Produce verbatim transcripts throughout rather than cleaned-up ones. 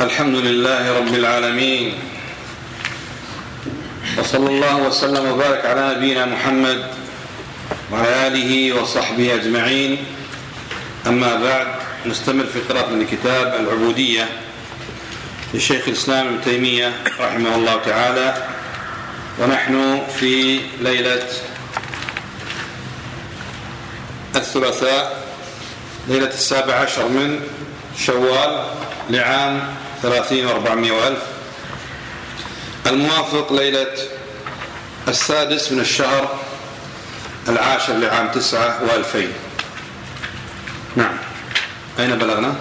الحمد لله رب العالمين، وصلى الله وسلم وبارك على نبينا محمد وعلى آله وصحبه أجمعين. أما بعد، نستمر في قراءة من كتاب العبودية للشيخ الإسلام ابن تيمية رحمه الله تعالى، ونحن في ليلة الثلاثاء ليلة السابع عشر من شوال لعام ثلاثين وأربعمائة وألف، الموافق ليلة السادس من الشهر العاشر لعام تسعة وألفين. نعم، أين بلغنا؟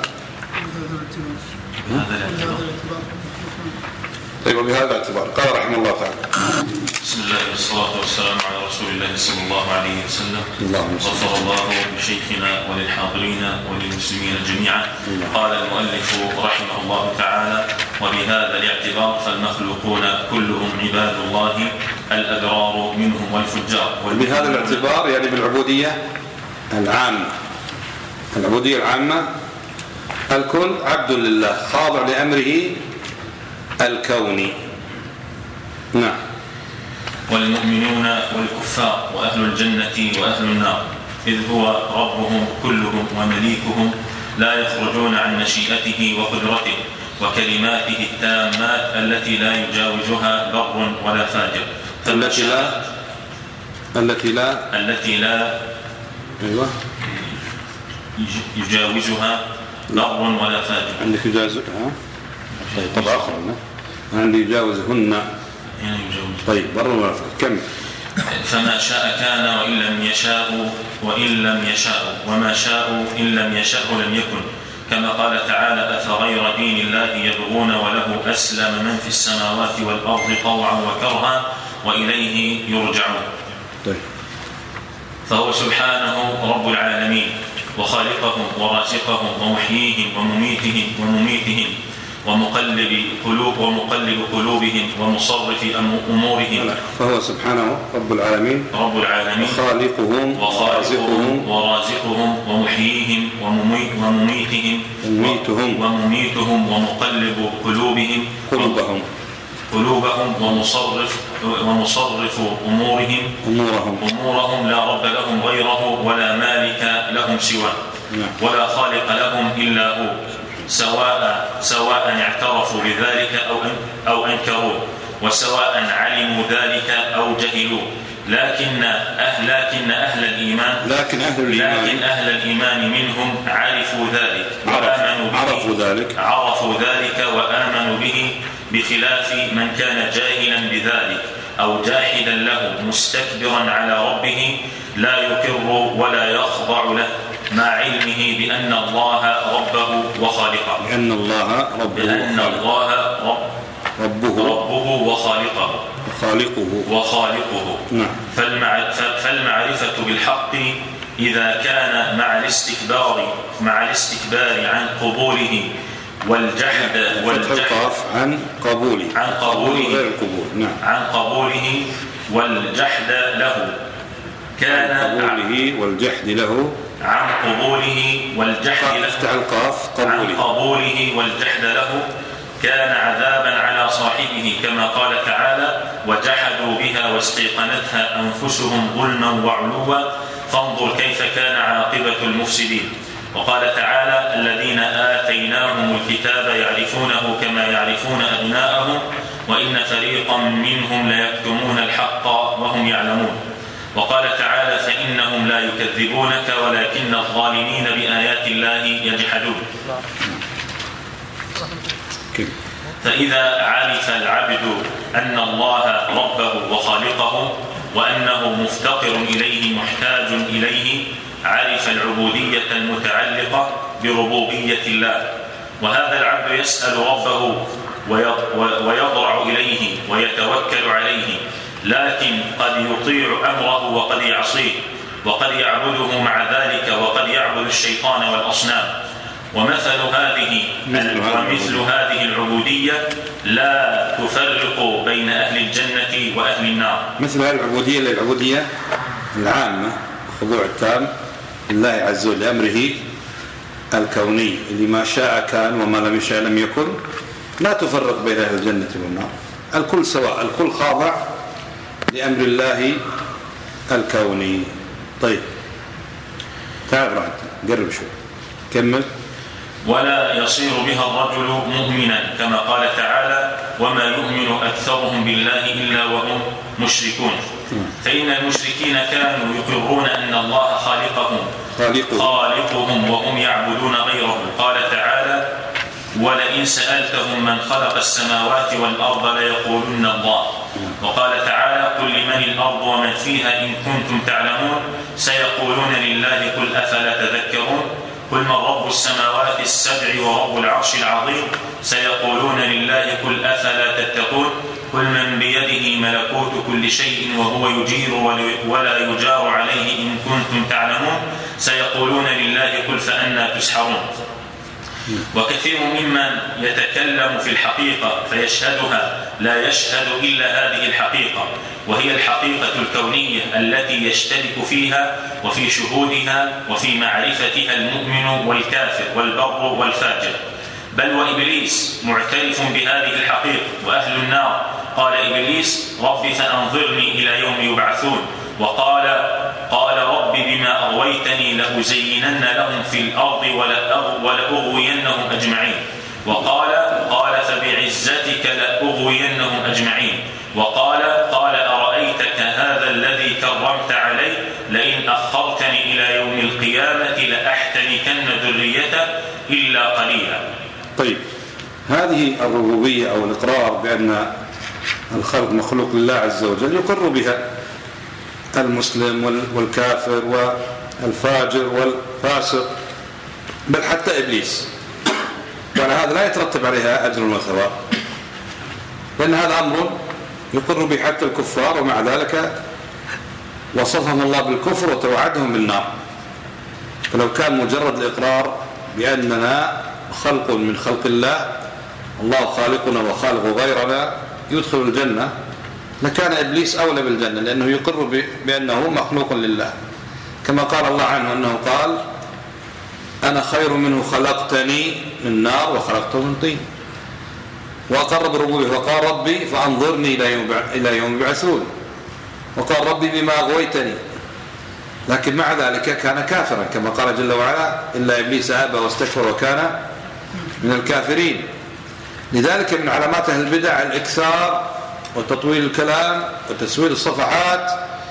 طيب، وبهذا الاعتبار قال رحمه الله تعالى: بسم الله والصلاة والسلام على رسول الله صلى الله عليه وسلم. غفر الله لشيخنا وللحاضرين وللمسلمين جميعا. قال المؤلف رحمه الله تعالى: وبهذا الاعتبار فالمخلوقون كلهم عباد الله الأبرار منهم والفجار. وبهذا الاعتبار يعني بالعبودية العامة، العبودية العامة الكل عبد لله خاضع لأمره الكوني. نعم. والمؤمنون والكفار وأهل الجنة وأهل النار، إذ هو ربهم كلهم ومليكهم، لا يخرجون عن مشيئته وقدرته وكلماته التامات التي لا يجاوزها بر ولا فاجر. التي لا التي لا التي لا أيوة يجاوزها بر ولا فاجر. عندك يجاوزها؟ طيب، طبعا آخر عندي يجاوزهن. طيب، بر ولا فاجر. كم؟ فما شاء كان وإن لم يشاء وإن لم يشاء وما شاء إن لم يشاء لم يكن، كما قال تعالى: أفغير دين الله يبغون وله أسلم من في السماوات والأرض طوعا وكرها وإليه يرجعون. طيب. فهو سبحانه رب العالمين وخالقهم ورازقهم ومحييهم ومميتهم ومميتهم ومقلب قلوب ومقلب قلوبهم ومصرف أمورهم. فهو سبحانه رب العالمين رب العالمين وخالقهم وخالقهم ورازقهم ومحييهم ومميتهم ومميتهم ومميتهم ومقلب قلوبهم قلوبهم قلوبهم ومصرف ومصرف أمورهم أمورهم أمورهم لا رب لهم غيره ولا مالك لهم سواه ولا خالق لهم إلا هو، سواء سواء اعترفوا بذلك أو أو أنكروه، وسواء علموا ذلك أو جهلوه. لكن أهل لكن أهل الإيمان لكن أهل الإيمان لكن أهل الإيمان منهم عرفوا ذلك وآمنوا به عرفوا ذلك عرفوا ذلك وآمنوا به، بخلاف من كان جاهلا بذلك أو جاحدا له مستكبرا على ربه لا يقر ولا يخضع له، مع علمه بأن الله ربه وخالقه لأن الله ربه لأن الله رب ربه ربه وخالقه وخالقه وخالقه نعم. فالمعرفة بالحق إذا كان مع الاستكبار مع الاستكبار عن قبوله والجحد والجحد عن قبوله عن قبوله غير القبول نعم عن قبوله والجحد له كان عن قبوله والجحد له عن قبوله والجحد له افتح القاف عن قبوله قبوله والجحد له كان عذابا على صاحبه، كما قال تعالى: وجحدوا بها واستيقنتها أنفسهم ظلما وعلوا فانظر كيف كان عاقبة المفسدين. وقال تعالى: الذين آتيناهم الكتاب يعرفونه كما يعرفون أبناءهم وإن فريقا منهم ليكتمون الحق وهم يعلمون. وقال تعالى: فإنهم لا يكذبونك ولكن الظالمين بآيات الله يجحدون. فإذا عرف العبد أن الله ربه وخالقه وأنه مفتقر إليه محتاج إليه، عرف العبودية المتعلقة بربوبية الله. وهذا العبد يسأل ربه ويضرع إليه ويتوكل عليه، لكن قد يطيع أمره وقد يعصيه، وقد يعبده مع ذلك وقد يعبد الشيطان والأصنام. ومثل هذه ومثل هذه العبودية لا تفرق بين أهل الجنة وأهل النار. مثل هذه العبودية العبودية العامة، خضوع التام لله عز وجل لأمره الكوني اللي ما شاء كان وما لم يشاء لم يكن، لا تفرق بين أهل الجنة والنار، الكل سواء، الكل خاضع لأمر الله الكوني. طيب تعال رأيت قرب شوي كمل. ولا يصير بها الرجل مؤمنا كما قال تعالى وما يؤمن أكثرهم بالله إلا وهم مشركون. فإن المشركين كانوا يقرون أن الله خالقهم خالقهم وهم يعبدون غيره. قال تعالى ولئن سألتهم من خلق السماوات والأرض ليقولن الله. وقال تعالى قل لمن الأرض ومن فيها إن كنتم تعلمون سيقولون لله قل أفلا تذكرون. قل من رب السماوات السبع ورب العرش العظيم سيقولون لله قل أفلا تتقون. قل من بيده ملكوت كل شيء وهو يجير ولا يجار عليه إن كنتم تعلمون سيقولون لله قل فأنى تسحرون. وكثير ممن يتكلم في الحقيقة فيشهدها لا يشهد إلا هذه الحقيقة، وهي الحقيقة الكونية التي يشترك فيها وفي شهودها وفي معرفتها المؤمن والكافر والبر والفاجر. بل وإبليس معترف بهذه الحقيقة. وأهل النار قال إبليس رب فأنظرني إلى يوم يبعثون. وقال قال رب بما أغويتني لأزينن لهم في الأرض ولأغوينهم أجمعين. وقال قال فبعزتك لأغوينهم أجمعين. وقال قال أرأيتك هذا الذي كرمت علي لئن أخرتني إلى يوم القيامة لأحتنكن ذريته إلا قليلا. طيب هذه الربوبية أو الإقرار بأن الخلق مخلوق لله عز وجل يقر بها المسلم والكافر والفاجر والفاسق بل حتى إبليس، وعلى هذا لا يترتب عليها أجر وثواب، لأن هذا أمر يقر به حتى الكفار، ومع ذلك وصفهم الله بالكفر وتوعدهم بالنار. فلو كان مجرد الإقرار بأننا خلق من خلق الله، الله خالقنا وخالق غيرنا يدخل الجنة، لكان إبليس أولى بالجنة، لأنه يقر بأنه مخلوق لله، كما قال الله عنه أنه قال أنا خير منه خلقتني من نار وخلقته من طين. وأقر بربوبه وقال ربي فأنظرني إلى يوم يبعثون. وقال ربي بما أغويتني، لكن مع ذلك كان كافرا كما قال جل وعلا إلا إبليس أبى واستكبر وكان من الكافرين. لذلك من علامات أهل البدع الإكثار وتطويل الكلام وتسويل الصفحات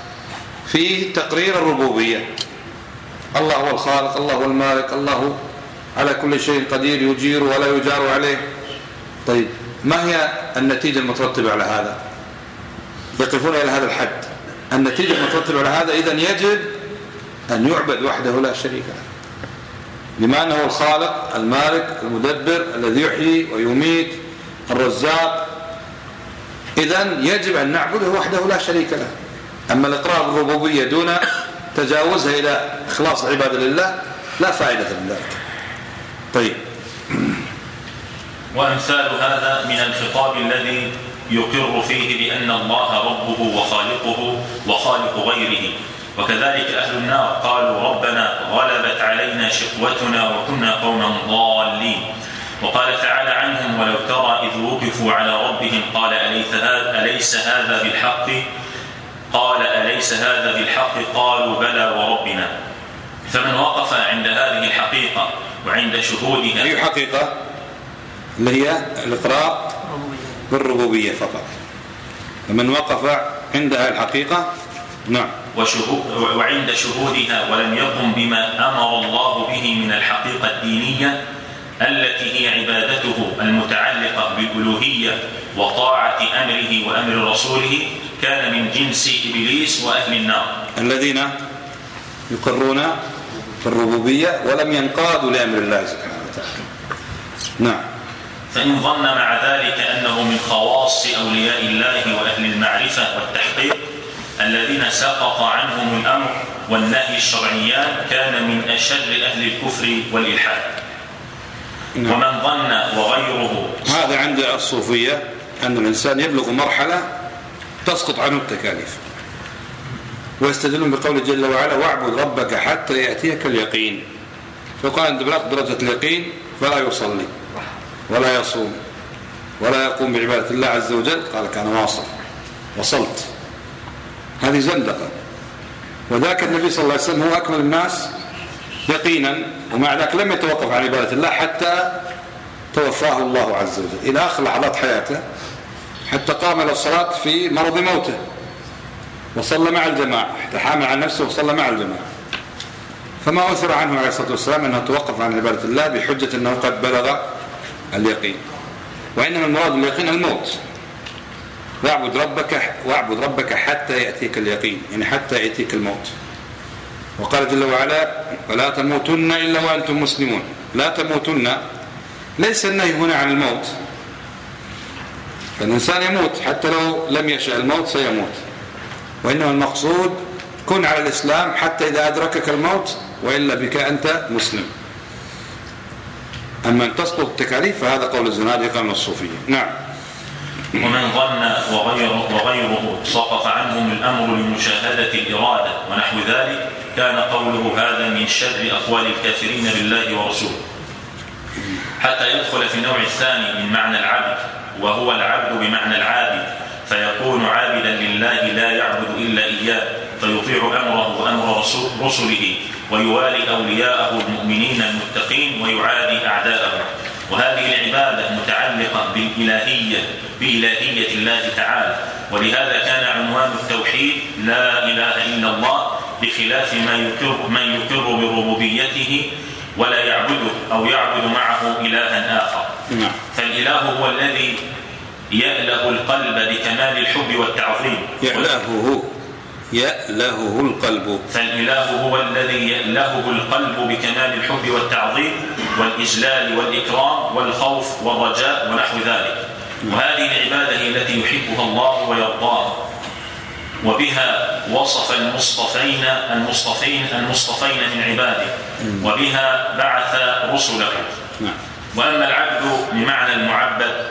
في تقرير الربوبية. الله هو الخالق، الله هو المالك، الله على كل شيء قدير يجير ولا يجار عليه. طيب ما هي النتيجة المترتبة على هذا؟ يقفون إلى هذا الحد. النتيجة المترتبة على هذا إذن يجب أن يعبد وحده لا شريك له، بما أنه الخالق المالك المدبر الذي يحيي ويميت الرزاق. إذن يجب أن نعبده وحده لا شريك له. أما الإقرار بالربوبية دون تجاوزها إلى إخلاص العبادة لله لا فائدة من ذلك. طيب وأمثال هذا من الخطاب الذي يقر فيه بأن الله ربه وخالقه وخالق غيره. وكذلك أهل النار قالوا ربنا غلبت علينا شقوتنا وكنا قوما ضالين. وقال تعالى عنهم ولو ترى إذ وقفوا على ربهم قال أليس هذا بالحق قال أليس هذا بالحق قالوا بلى وربنا. فمن وقف عند هذه الحقيقة وعند شهودها. أي حقيقة؟ اللي هي الإقرار بالربوبية فقط. فمن وقف عندها الحقيقة نعم وعند شهودها ولم يقم بما أمر الله به من الحقيقة الدينية التي هي عبادته المتعلقة بالألوهية وطاعة أمره وأمر رسوله كان من جنس إبليس وأهل النار الذين يقرون بالربوبية ولم ينقادوا لأمر الله سبحانه وتعالى. نعم. فإن ظن مع ذلك أنه من خواص أولياء الله وأهل المعرفة والتحقيق الذين سقط عنهم الأمر والنهي الشرعيان كان من أشر أهل الكفر والإلحاد. نعم. ومن ظن وغيره هذا عند الصوفية أن الإنسان يبلغ مرحلة تسقط عنه التكاليف، ويستدلون بقول جل وعلا واعبد ربك حتى يأتيك اليقين. فقال أنت بلغت درجة اليقين فلا يصلي ولا يصوم ولا يقوم بعبادة الله عز وجل، قال كان واصل، وصلت. هذه زندقة. وذاك النبي صلى الله عليه وسلم هو أكمل الناس يقينا، ومع ذلك لم يتوقف عن عبادة الله حتى توفاه الله عز وجل إلى آخر لحظات حياته، حتى قام إلى الصلاة في مرض موته وصلى مع الجماعة، حتى حامل عن نفسه وصلى مع الجماعة. فما أثر عنه عليه الصلاة والسلام أنه توقف عن عبادة الله بحجة أنه قد بلغ اليقين، وإنما المراد باليقين الموت. واعبد ربك واعبد ربك حتى يأتيك اليقين، يعني حتى يأتيك الموت. وقال جل وعلا ولا تموتن إلا وأنتم مسلمون. لا تموتن ليس النهي هنا عن الموت، فالإنسان يموت حتى لو لم يشاء الموت سيموت، وإنما المقصود كن على الإسلام حتى إذا أدركك الموت، وإلا بك أنت مسلم. أما أن تسقط التكاليف فهذا قول الزنادقة من الصوفية. نعم. ومن ظن وغيره, وغيره سقط عنهم الأمر لمشاهدة الإرادة ونحو ذلك، كان قوله هذا من شر أقوال الكافرين بالله ورسوله، حتى يدخل في النوع الثاني من معنى العبد، وهو العبد بمعنى العابد، فيكون عابدا لله لا يعبد إلا إياه، فيطيع أمره وأمر رسله، ويوالي أولياءه المؤمنين المتقين، ويعادي أعداءه. وهذه العبادة متعلقة بالإلهية بإلهية الله تعالى، ولهذا كان عنوان التوحيد لا إله إلا الله، بخلاف ما يقر من يقر بربوبيته ولا يعبده أو يعبد معه إلها آخر. فالإله هو الذي يأله القلب بكمال الحب والتعظيم. يألهه يألهه القلب. فالإله هو الذي يألهه القلب بكمال الحب والتعظيم والإجلال والإكرام والخوف والرجاء ونحو ذلك. وهذه العبادة هي التي يحبها الله ويرضاها، وبها وصف المصطفين المصطفين المصطفين من عباده، وبها بعث رسله. وأما العبد بمعنى المعبد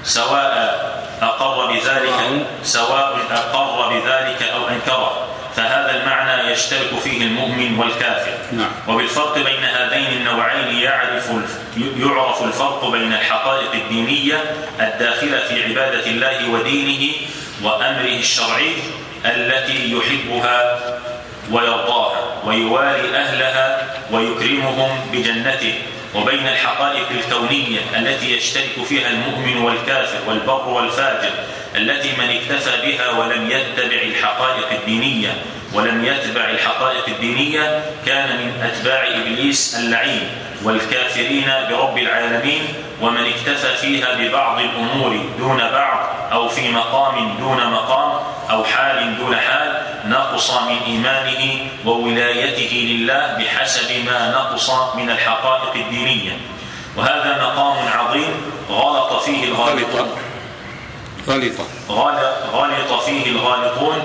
سواء أقر بذلك سواء أقر بذلك أو أنكره، فهذا المعنى يشترك فيه المؤمن والكافر. وبالفرق بين هذين النوعين يعرف يعرف الفرق بين الحقائق الدينية الداخلة في عبادة الله ودينه وأمره الشرعي التي يحبها ويرضاها ويوالي أهلها ويكرمهم بجنته، وبين الحقائق الكونية التي يشترك فيها المؤمن والكافر والبر والفاجر، التي من اكتفى بها ولم يتبع الحقائق الدينية ولم يتبع الحقائق الدينية كان من أتباع إبليس اللعين والكافرين برب العالمين. ومن اكتفى فيها ببعض الأمور دون بعض، أو في مقام دون مقام، أو حال دون حال، نقص من إيمانه وولايته لله بحسب ما نقص من الحقائق الدينية. وهذا مقام عظيم غلط فيه الغالطون غلط غلط فيه الغالطون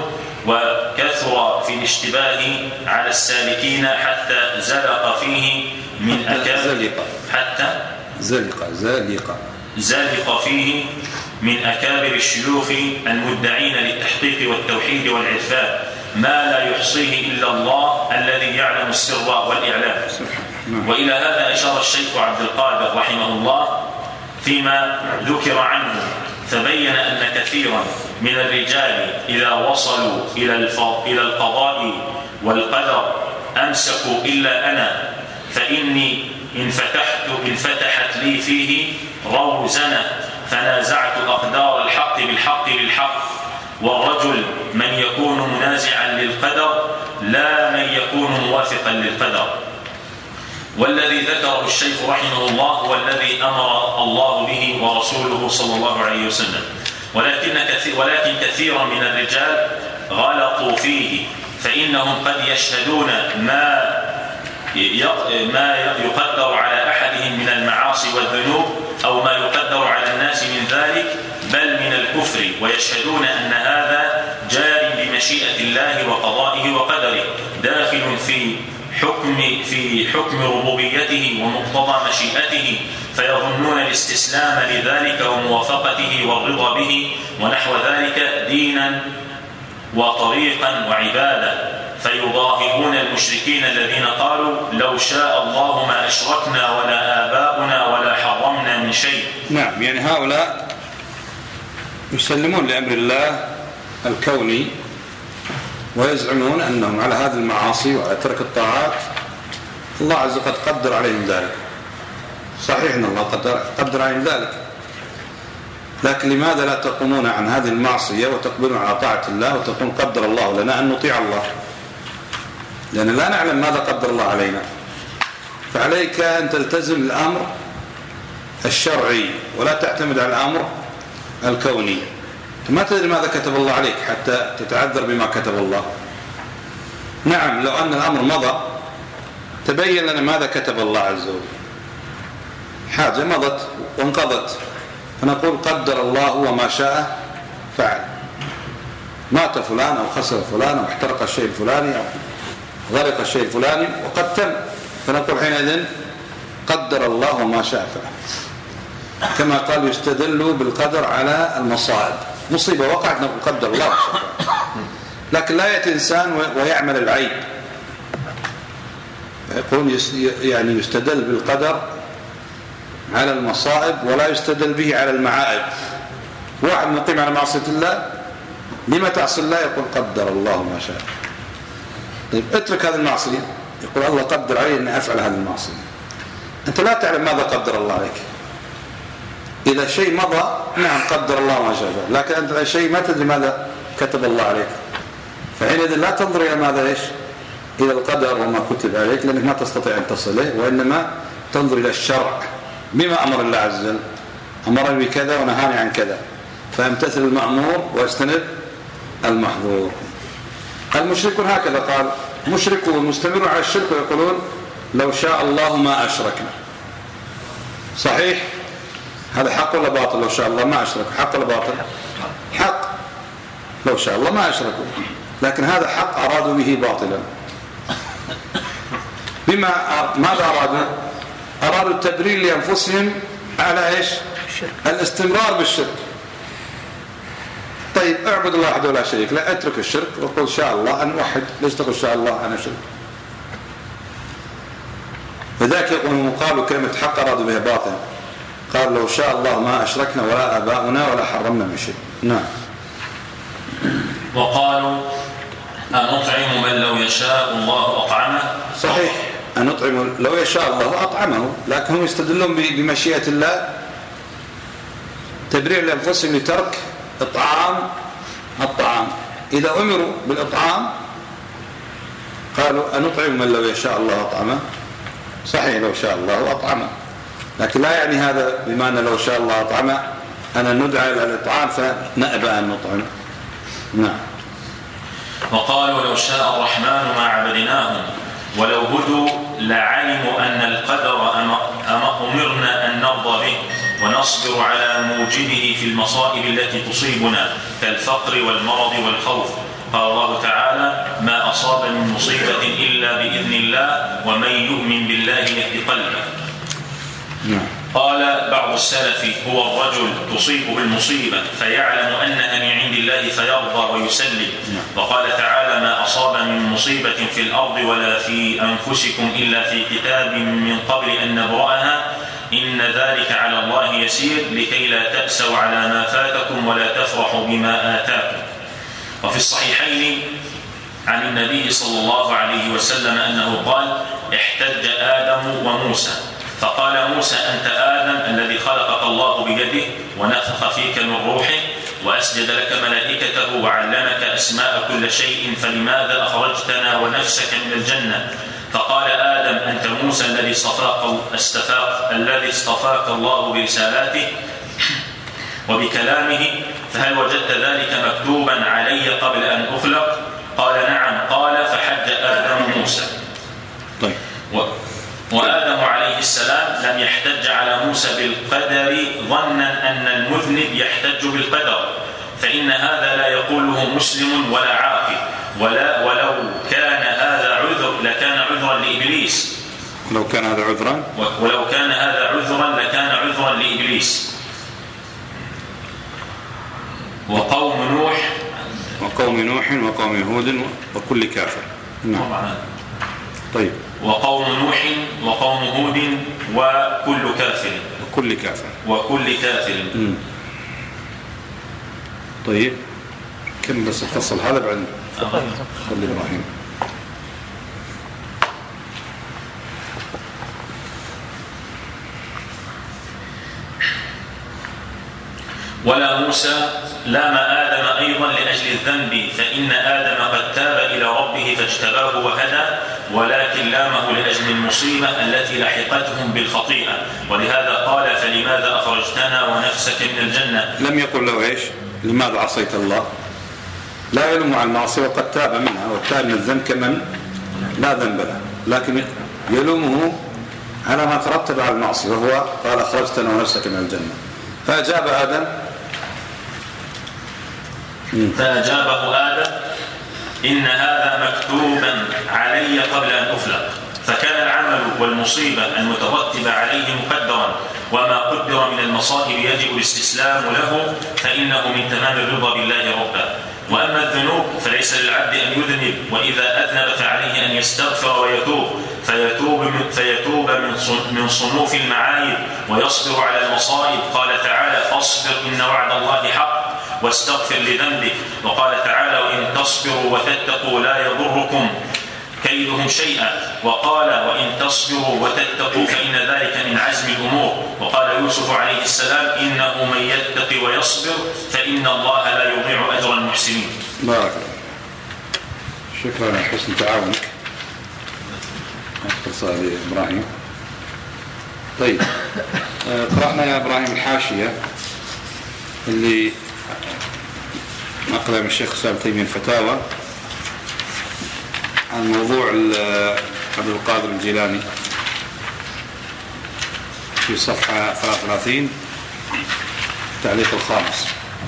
وكثر في الاشتباه على السالكين حتى زلق فيه من أكابر حتى زلق زلق زلق فيه من أكابر الشيوخ المدعين للتحقيق والتوحيد والعرفان ما لا يحصيه إلا الله الذي يعلم السر والإعلام. وإلى هذا أشار الشيخ عبد القادر رحمه الله فيما ذكر عنه، فبين أن كثيرا من الرجال إذا وصلوا إلى القضاء والقدر أمسكوا إلا أنا، فإني إن فتحت إن فتحت لي فيه روزنة فنازعت أقدار الحق بالحق للحق. والرجل من يكون منازعا للقدر لا من يكون موافقا للقدر. والذي ذكره الشيخ رحمه الله هو الذي أمر الله به ورسوله صلى الله عليه وسلم، ولكن كثير ولكن كثيرا من الرجال غلطوا فيه، فإنهم قد يشهدون ما ما يقدر على أحدهم من المعاصي والذنوب أو ما يقدر على الناس من ذلك بل من الكفر، ويشهدون أن هذا جار بمشيئة الله وقضائه وقدره داخل في حكم في حكم ربوبيته ومقتضى مشيئته، فيظنون الاستسلام لذلك وموافقته والرضا به ونحو ذلك دينا وطريقا وعبادة، فيضاهئون المشركين الذين قالوا لو شاء الله ما أشركنا ولا آباؤنا ولا حرمنا من شيء. نعم، يعني هؤلاء يسلمون لأمر الله الكوني ويزعمون أنهم على هذه المعاصي وعلى ترك الطاعات الله عز وجل قد قدر عليهم ذلك. صحيح أن الله قدر, قدر عليهم ذلك، لكن لماذا لا تقومون عن هذه المعصية وتقبلون على طاعة الله وتقول قدر الله لنا أن نطيع الله، لأن لا نعلم ماذا قدر الله علينا. فعليك أن تلتزم الأمر الشرعي ولا تعتمد على الأمر الكوني. ما تدري ماذا كتب الله عليك حتى تتعذر بما كتب الله. نعم، لو أن الأمر مضى تبين لنا ماذا كتب الله عز وجل، حاجة مضت وانقضت فنقول قدر الله وما شاء فعل. مات فلان أو خسر فلان أو احترق الشيء الفلاني أو غرق الشيء الفلاني وقد تم، فنقول حينئذ قدر الله وما شاء فعل. كما قال يستدل بالقدر على المصائب، مصيبة وقعت نقول قدر الله وما شاء فعل. لكن لا يأتي إنسان ويعمل العيب، يقول يعني يستدل بالقدر على المصائب ولا يستدل به على المعائب. واحد مقيم على معصية الله، لما تعصي الله؟ يقول قدر الله ما شاء. طيب اترك هذه المعصية، يقول الله قدر علي أن أفعل هذه المعصية. أنت لا تعلم ماذا قدر الله عليك. إذا شيء مضى نعم قدر الله ما شاء، لكن أنت شيء ما تدري ماذا كتب الله عليك، فحينئذ لا تنظر إلى ماذا إيش إلى القدر وما كتب عليك، لأنك ما تستطيع أن تصله، وإنما تنظر إلى الشرع بما أمر الله عز وجل. أمرني بكذا ونهاني عن كذا، فامتثل المأمور واستنب المحظور. المشركون هكذا قال، مشركون مستمرون على الشرك ويقولون لو شاء الله ما أشركنا. صحيح؟ هذا حق ولا باطل؟ لو شاء الله ما أشرك، حق ولا باطل؟ حق، لو شاء الله ما أشركوا، لكن هذا حق أرادوا به باطلا. بما ماذا أرادوا؟ أرادوا التبرير لأنفسهم على إيش؟ الاستمرار بالشرك. طيب اعبد الله وحده لا شريك له، اترك الشرك وقل شاء الله أن وحد، ليش تقول شاء الله أنا شرك؟ لذلك يقولون قالوا كلمة حق أرادوا بها باطل. قال لو شاء الله ما أشركنا ولا آباؤنا ولا حرمنا من شيء. نعم. وقالوا أنطعم من لو يشاء الله أطعمه. صحيح، أنطعم لو يشاء الله أطعمه، لكن هم يستدلون بمشيئة الله تبرير لأنفسهم لترك إطعام الطعام. إذا أمروا بالإطعام قالوا أنطعم من لو يشاء الله أطعمه. صحيح لو شاء الله أطعمه، لكن لا يعني هذا بما أن لو شاء الله أطعمه أنا ندعى إلى الإطعام فنأبى أن نطعم. نعم. وقالوا لو شاء الرحمن ما عبدناهم ولو هدوا لعلموا أن القدر أمرنا أن نرضى به ونصبر على موجبه في المصائب التي تصيبنا كالفقر والمرض والخوف. قال الله تعالى ما أصاب من مصيبة إلا بإذن الله ومن يؤمن بالله يهد قلبه. قال بعض السلف هو الرجل تصيبه المصيبة فيعلم أنها من عند الله فيرضى ويسلم. وقال تعالى ما أصاب من مصيبة في الأرض ولا في أنفسكم إلا في كتاب من قبل أن نبرأها إن ذلك على الله يسير لكي لا تأسوا على ما فاتكم ولا تفرحوا بما آتاكم. وفي الصحيحين عن النبي صلى الله عليه وسلم أنه قال احتج آدم وموسى فقال موسى أنت آدم الذي خلقك الله بيده ونفخ فيك من روحه وأسجد لك ملائكته وعلمك أسماء كل شيء فلماذا أخرجتنا ونفسك من الجنة؟ فقال آدم أنت موسى الذي اصطفاك استفاق الذي اصطفاك الله برسالاته وبكلامه فهل وجدت ذلك مكتوبا علي قبل أن أخلق؟ قال نعم. قال فحج آدم موسى. طيب. و... وآدم عليه السلام لم يحتج على موسى بالقدر ظنا أن المذنب يحتج بالقدر، فإن هذا لا يقوله مسلم ولا عاقل، ولا ولو كان هذا عذر لكان عذرا لإبليس. ولو كان هذا عذرا ولو كان هذا عذرا لكان عذرا لإبليس. وقوم نوح وقوم نوح وقوم هود وكل كافر. نعم. طيب. وقوم نوح وقوم هود وكل كافر وكل كافر وكل كافر. م. طيب كم بس الفصل هذا بعد خلي إبراهيم. ولا موسى لام آدم أيضا لأجل الذنب، فإن آدم قد تاب إلى ربه فاجتباه وهدى، ولكن لامه لأجل المصيبة التي لحقتهم بالخطيئة، ولهذا قال فلماذا أخرجتنا ونفسك من الجنة. لم يقل له إيش لماذا عصيت الله، لا يلوم على المعصية وقد تاب منها، والتاب من الذنب كمن لا ذنب له، لكن يلومه على ما ترتب على المعصية، وهو قال أخرجتنا ونفسك من الجنة. فأجاب آدم فأجابه آدم إن هذا مكتوبا علي قبل أن أخلق، فكان العمل والمصيبة المترتبة عليه مقدرا، وما قدر من المصائب يجب الاستسلام له، فإنه من تمام الرضا بالله ربا. وأما الذنوب فليس للعبد أن يذنب، وإذا أذنب فعليه أن يستغفر ويتوب، فيتوب من, فيتوب من صنوف المعايب ويصبر على المصائب. قال تعالى فاصبر إن وعد الله حق واستغفر لذنبك. وقال تعالى وإن تصبروا وتتقوا لا يضركم كيدهم شيئا. وقال وإن تصبروا وتتقوا فإن ذلك من عزم الأمور. وقال يوسف عليه السلام إنه من يتق ويصبر فإن الله لا يضيع أجر المحسنين. بارك الله. شكرا على حسن تعاونك. اختصار إبراهيم. طيب قرأنا يا إبراهيم الحاشية اللي نقلها من الشيخ سالم تيمية الفتاوى عن موضوع عبد القادر الجيلاني في صفحة ثلاثة وثلاثين التعليق الخامس.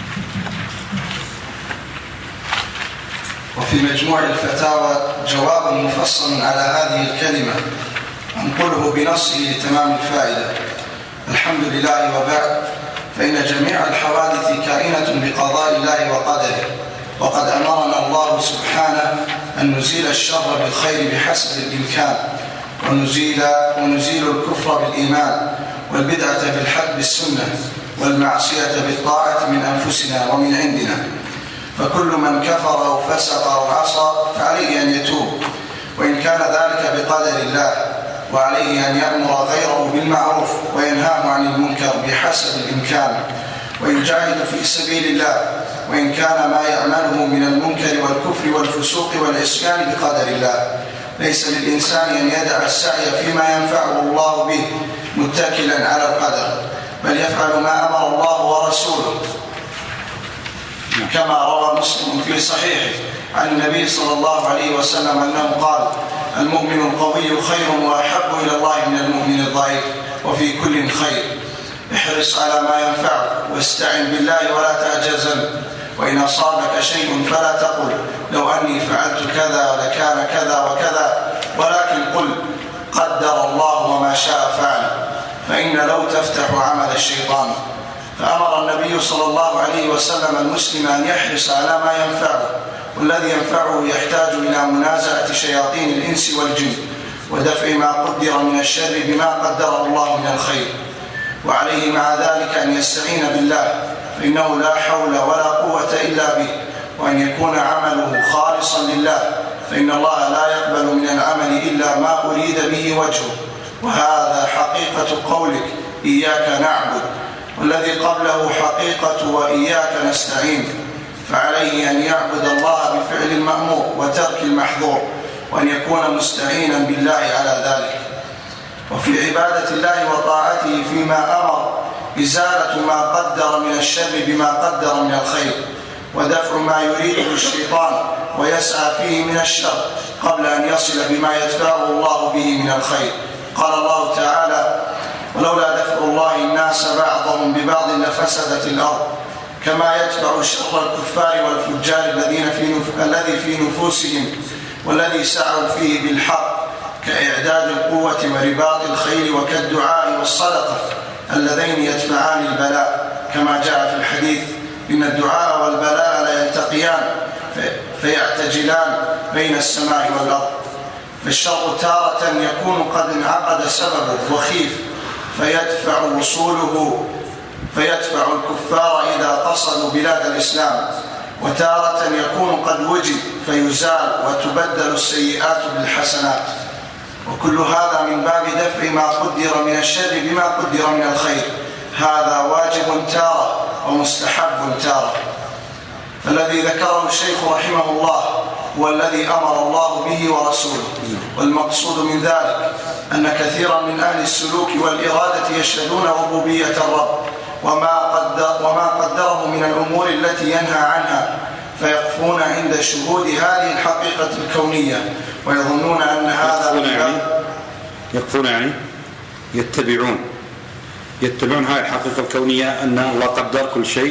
وفي مجموع الفتاوى جواب مفصل على هذه الكلمة أنقله بنصه لتمام الفائدة. الحمد لله وبعد، فإن جميع الحوادث كائنة بقضاء الله وقدره، وقد أمرنا الله سبحانه أن نزيل الشر بالخير بحسب الإمكان، ونزيل, ونزيل الكفر بالإيمان، والبدعة بالحق بالسنة، والمعصية بالطاعة من أنفسنا ومن عندنا. فكل من كفر أو فسق أو عصى فعليه أن يتوب، وإن كان ذلك بقدر الله، وعليه أن يأمر غيره بالمعروف وينهاه عن المنكر بحسب الإمكان، ويجاهد في سبيل الله، وإن كان ما يعمله من المنكر والكفر والفسوق والعصيان بقدر الله. ليس للإنسان أن يدع السعي فيما ينفعه الله به متكلا على القدر، بل يفعل ما أمر الله ورسوله، كما روى مسلم في صحيحه عن النبي صلى الله عليه وسلم أنه قال المؤمن القوي خير وأحب إلى الله من المؤمن الضعيف، وفي كل خير. احرص على ما ينفعك واستعن بالله ولا تعجزن، وإن أصابك شيء فلا تقل لو أني فعلت كذا لكان كذا وكذا، ولكن قل قدر الله وما شاء فعل، فإن لو تفتح عمل الشيطان. فأمر النبي صلى الله عليه وسلم المسلم أن يحرص على ما ينفعه، والذي ينفعه يحتاج إلى منازعة شياطين الإنس والجن، ودفع ما قدر من الشر بما قدره الله من الخير. وعليه مع ذلك أن يستعين بالله، فإنه لا حول ولا قوة إلا به، وأن يكون عمله خالصا لله، فإن الله لا يقبل من العمل إلا ما أريد به وجهه. وهذا حقيقة قولك إياك نعبد، والذي قبله حقيقة وإياك نستعين. فعليه أن يعبد الله بفعل المأمور وترك المحظور، وأن يكون مستعينا بالله على ذلك. وفي عبادة الله وطاعته فيما أمر إزالة ما قدر من الشر بما قدر من الخير، ودفع ما يريده الشيطان ويسعى فيه من الشر قبل أن يصل بما يدفعه الله به من الخير. قال الله تعالى ولولا دفع الله الناس بعضهم ببعض لفسدت الأرض، كما يدفع شر الكفار والفجار الذين في نف... الذي في نفوسهم والذي سعوا فيه بالحق، كإعداد القوة ورباط الخيل وكالدعاء والصدقة اللذين يدفعان البلاء، كما جاء في الحديث إن الدعاء والبلاء لا يلتقيان فيعتجلان بين السماء والأرض. فالشر تارة يكون قد انعقد سببه وخيف، فيدفع وصوله فيدفع الكفار إذا قصدوا بلاد الإسلام، وتارة يكون قد وجد فيزال وتبدل السيئات بالحسنات، وكل هذا من باب دفع ما قدر من الشر بما قدر من الخير. هذا واجب تارة ومستحب تارة. فالذي ذكره الشيخ رحمه الله هو الذي أمر الله به ورسوله، والمقصود من ذلك أن كثيرا من أهل السلوك والإرادة يشهدون ربوبية الرب وما قدر وما قدره من الأمور التي ينهى عنها، فيقفون عند شهود هذه الحقيقة الكونية ويظنون أن هذا يقفون يعني يقفون يعني يتبعون يتبعون هذه الحقيقة الكونية أن الله قدر كل شيء،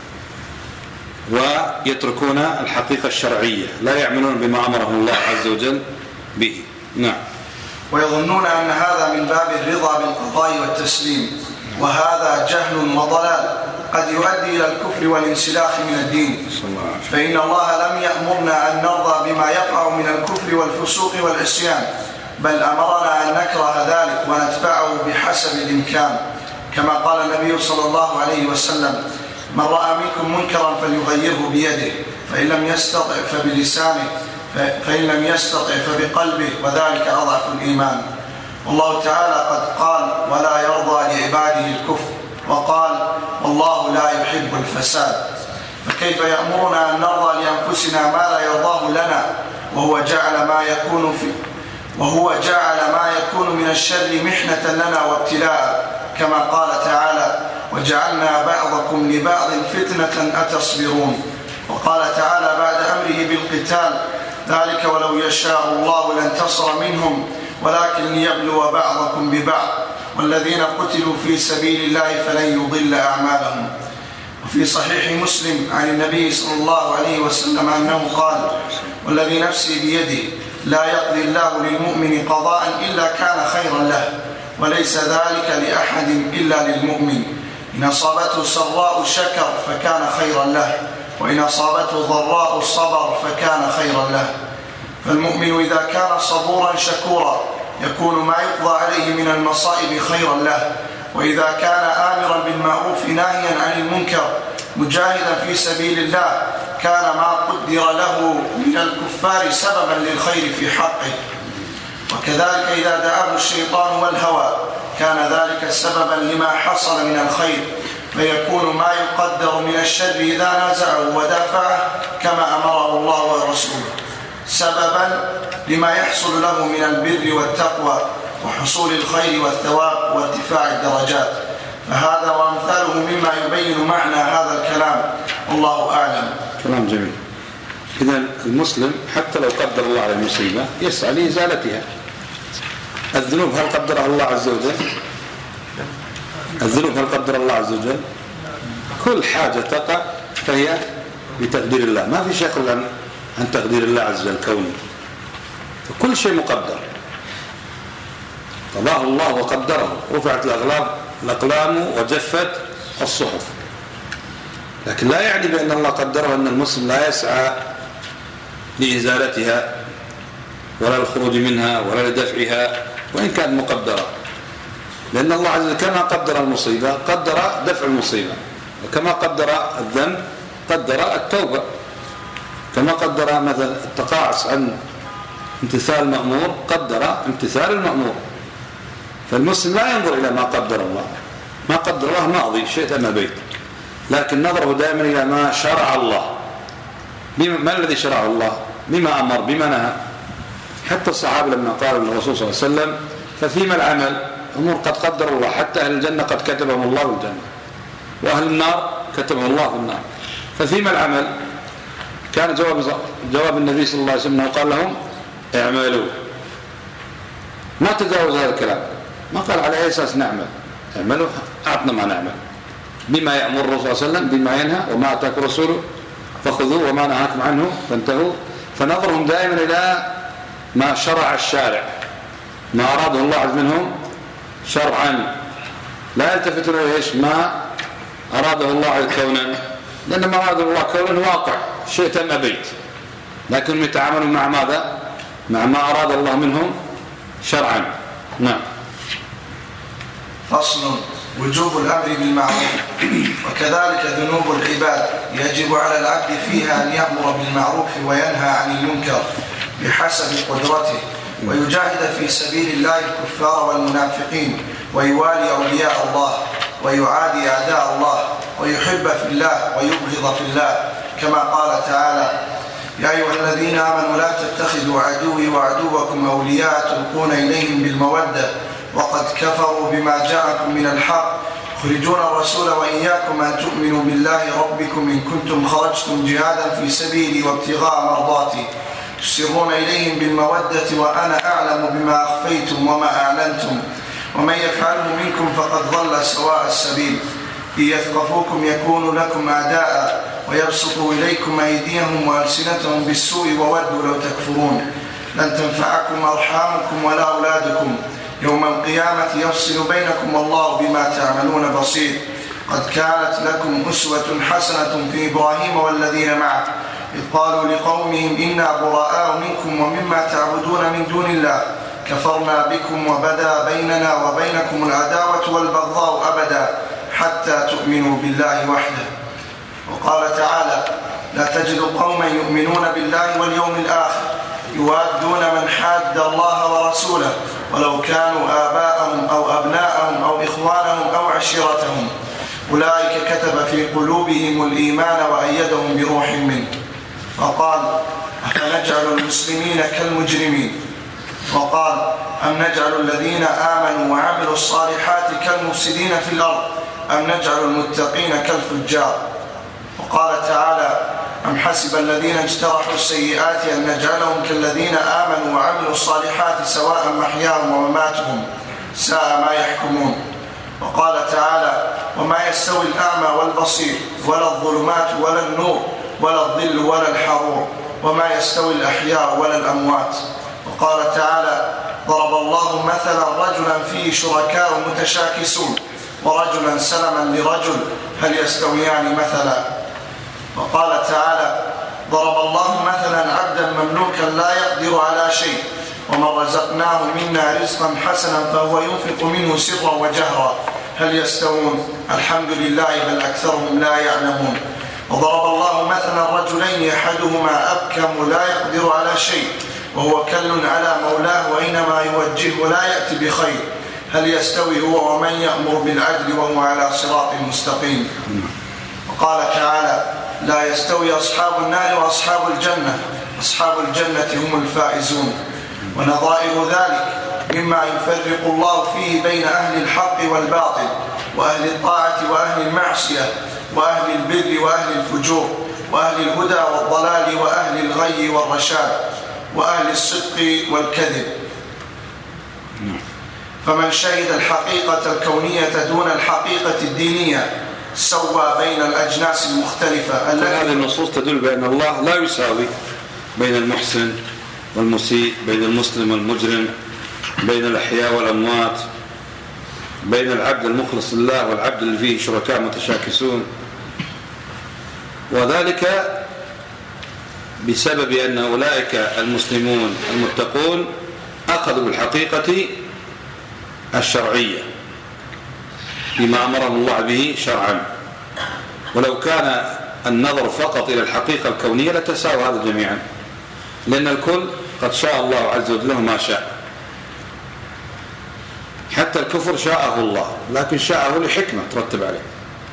ويتركون الحقيقة الشرعية، لا يعملون بما أمرهم الله عز وجل به. نعم. ويظنون أن هذا من باب الرضا بالقضاء والتسليم، وهذا جهل وضلال قد يؤدي إلى الكفر والانسلاخ من الدين. فإن الله لم يأمرنا أن نرضى بما يقع من الكفر والفسوق والعصيان، بل أمرنا أن نكره ذلك ونتبعه بحسب الإمكان، كما قال النبي صلى الله عليه وسلم: من رأى منكم منكرا فليغيره بيده، فإن لم يستطع فبلسانه، فإن لم يستطع فبقلبه، وذلك أضعف الإيمان. والله تعالى قد قال: ولا يرضى لعباده الكفر، وقال: والله لا يحب الفساد. فكيف يأمرنا أن نرضى لأنفسنا ما لا يرضاه لنا، وهو جعل ما يكون في وهو جعل ما يكون من الشر محنة لنا وابتلاء، كما قال تعالى: وجعلنا بعضكم لبعض فتنة أتصبرون. وقال تعالى بعد أمره بالقتال: ذلك ولو يشاء الله لانتصر منهم ولكن ليبلو بعضكم ببعض، والذين قتلوا في سبيل الله فلن يضل أعمالهم. وفي صحيح مسلم عن النبي صلى الله عليه وسلم أنه قال: والذي نفسي بيده لا يقضي الله للمؤمن قضاء إلا كان خيرا له، وليس ذلك لأحد إلا للمؤمن. إن أصابته سراء شكر فكان خيرا له، وإن أصابته ضراء صبر فكان خيرا له. فالمؤمن إذا كان صبورا شكورا يكون ما يقضى عليه من المصائب خيرا له، وإذا كان آمرا بالمعروف ناهيا عن المنكر مجاهدا في سبيل الله كان ما قدر له من الكفار سببا للخير في حقه. وكذلك إذا دعاه الشيطان والهوى كان ذلك سببا لما حصل من الخير، فيكون ما يقدر من الشر إذا نازعه ودافعه كما أمره الله ورسوله سببا لما يحصل له من البر والتقوى وحصول الخير والثواب وارتفاع الدرجات. فهذا وأمثاله مما يبين معنى هذا الكلام، والله أعلم. كلام جميل. إذا المسلم حتى لو قدر الله على المصيبة يسعى لإزالتها. الذنوب هل قدرها الله عز وجل؟ الذنوب هل قدر الله عز وجل؟ كل حاجة تقع فهي بتقدير الله، ما في شيء يقل عن عن تقدير الله عز وجل كوني، فكل شيء مقدر، قضاه الله وقدره، رفعت الأغلام الأقلام وجفت الصحف. لكن لا يعني بأن الله قدره أن المسلم لا يسعى لإزالتها ولا الخروج منها ولا لدفعها وإن كانت مقدرة، لأن الله عز وجل كما قدر المصيبة قدر دفع المصيبة، وكما قدر الذنب قدر التوبة، كما قدر مثلا التقاعس عن امتثال المأمور قدر امتثال المأمور. فالمسلم لا ينظر إلى ما قدر الله، ما قدر الله ماضي شئت أم أبيت، لكن نظره دائما إلى ما شرع الله. ما الذي شرعه الله؟ بما أمر بما نهى. حتى الصحابة لما قالوا للرسول صلى الله عليه وسلم ففيما العمل؟ أمور قد قدر الله، حتى أهل الجنة قد كتبهم الله الجنة، وأهل النار كتبهم الله النار، ففيما العمل؟ كان جواب جواب النبي صلى الله عليه وسلم قال لهم: اعملوا. ما تجاوز هذا الكلام، ما قال على أي أساس نعمل، اعملوا، أعطنا ما نعمل، بما يأمر الرسول صلى الله عليه وسلم، بما ينهى، وما أتاكم رسوله فخذوه وما نهاكم عنه فانتهوا. فنظرهم دائما إلى ما شرع الشارع، ما أراده الله عز منهم شرعا، لا يلتفتون إلى إيش ما أراده الله كونا، لأن ما أراده الله كونا واقع شئت أم أبيت، لكنهم يتعاملون مع ماذا؟ مع ما أراد الله منهم شرعا. نعم. فصل. وجوب الأمر بالمعروف. وكذلك ذنوب العباد يجب على العبد فيها أن يأمر بالمعروف وينهى عن المنكر بحسب قدرته، ويجاهد في سبيل الله الكفار والمنافقين، ويوالي أولياء الله، ويعادي أعداء الله، ويحب في الله ويبغض في الله، كما قال تعالى: يا أيها الذين آمنوا لا تتخذوا عدوي وعدوكم أولياء تلقون إليهم بالمودة وقد كفروا بما جاءكم من الحق يخرجون الرسول وإياكم أن تؤمنوا بالله ربكم إن كنتم خرجتم جهادا في سبيلي وابتغاء مرضاتي تسرون إليهم بالمودة وأنا أعلم بما أخفيتم وما أعلنتم ومن يفعله منكم فقد ضل سواء السبيل. إن يثقفوكم يكونوا لكم أعداء ويبسطوا إليكم أيديهم وألسنتهم بالسوء وودوا لو تكفرون. لن تنفعكم أرحامكم ولا أولادكم يوم القيامة يفصل بينكم والله بما تعملون بصير. قد كانت لكم أسوة حسنة في إبراهيم والذين معه إذ قالوا لقومهم إنا براء منكم ومما تعبدون من دون الله كفرنا بكم وبدا بيننا وبينكم العداوة والبغضاء أبدا حتى تؤمنوا بالله وحده. وقال تعالى: لا تجد قوما يؤمنون بالله واليوم الآخر يوادون من حاد الله ورسوله ولو كانوا آباءهم أو أبناءهم أو إخوانهم أو عشيرتهم أولئك كتب في قلوبهم الإيمان وأيدهم بروح منه. وقال: أفنجعل المسلمين كالمجرمين. وقال: أم نجعل الذين آمنوا وعملوا الصالحات كالمفسدين في الأرض أم نجعل المتقين كالفجار. وقال تعالى: أم حسب الذين اجترحوا السيئات أن نجعلهم كالذين آمنوا وعملوا الصالحات سواء محياهم ومماتهم ساء ما يحكمون. وقال تعالى: وما يستوي الأعمى والبصير ولا الظلمات ولا النور ولا الظل ولا الحرور وما يستوي الأحياء ولا الأموات. وقال تعالى: ضرب الله مثلا رجلا فيه شركاء متشاكسون ورجلا سلما لرجل هل يستويان مثلا. وقال تعالى: ضرب الله مثلا عبدا مملوكا لا يقدر على شيء ومن رزقناه منا رزقا حسنا فهو ينفق منه سرا وجهرا هل يستوون الحمد لله بل أكثرهم لا يعلمون. وضرب الله مثلا رجلين أحدهما أبكم لا يقدر على شيء وهو كل على مولاه وإنما يوجهه لا يأتي بخير هل يستوي هو ومن يأمر بالعدل وهو على صراط مستقيم. وقال تعالى: لا يستوي أصحاب النار وأصحاب الجنة أصحاب الجنة هم الفائزون. ونظائر ذلك مما يفرق الله فيه بين أهل الحق والباطل وأهل الطاعة وأهل المعصية وأهل البر وأهل الفجور وأهل الهدى والضلال وأهل الغي والرشاد وأهل الصدق والكذب. فمن شهد الحقيقة الكونية دون الحقيقة الدينية سوى بين الأجناس المختلفة التي هذه النصوص تدل بأن الله لا يساوي بين المحسن والمسيء، بين المسلم والمجرم، بين الأحياء والأموات، بين العبد المخلص لله والعبد اللي فيه شركاء متشاكسون، وذلك بسبب أن أولئك المسلمون المتقون أخذوا بالحقيقة الشرعية بما أمرهم الله به شرعا. ولو كان النظر فقط إلى الحقيقة الكونية لتساوى هذا جميعا، لأن الكل قد شاء الله عز وجل ما شاء. حتى الكفر شاءه الله لكن شاءه لحكمة ترتب عليه.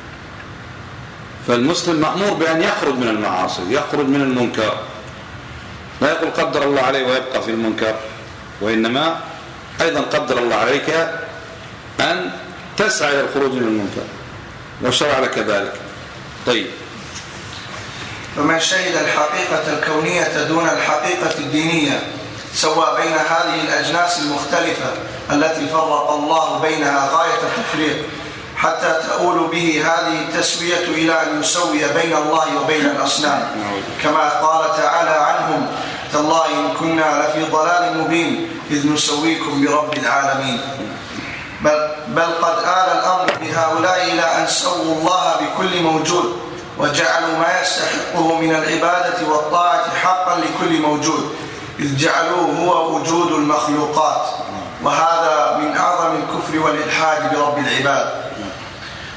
فالمسلم مأمور بأن يخرج من المعاصي، يخرج من المنكر، لا يقول قدر الله عليه ويبقى في المنكر، وإنما أيضا قدر الله عليك أن تسعى إلى الخروج من المنكر وشرع لك ذلك. طيب، فمن شهد الحقيقة الكونية دون الحقيقة الدينية سوى بين هذه الأجناس المختلفة التي فرق الله بينها غاية التفريق حتى تؤول به هذه التسوية إلى أن يسوي بين الله وبين الأصنام، كما قال تعالى عنهم: تالله إن كنا لفي ضلال مبين إذ نسويكم برب العالمين. بل, بل قد آل الأمر بهؤلاء إلى أن سووا الله بكل موجود وجعلوا ما يستحقه من العبادة والطاعة حقا لكل موجود، إذ جعلوه هو وجود المخلوقات، وهذا من أعظم الكفر والإلحاد برب العباد.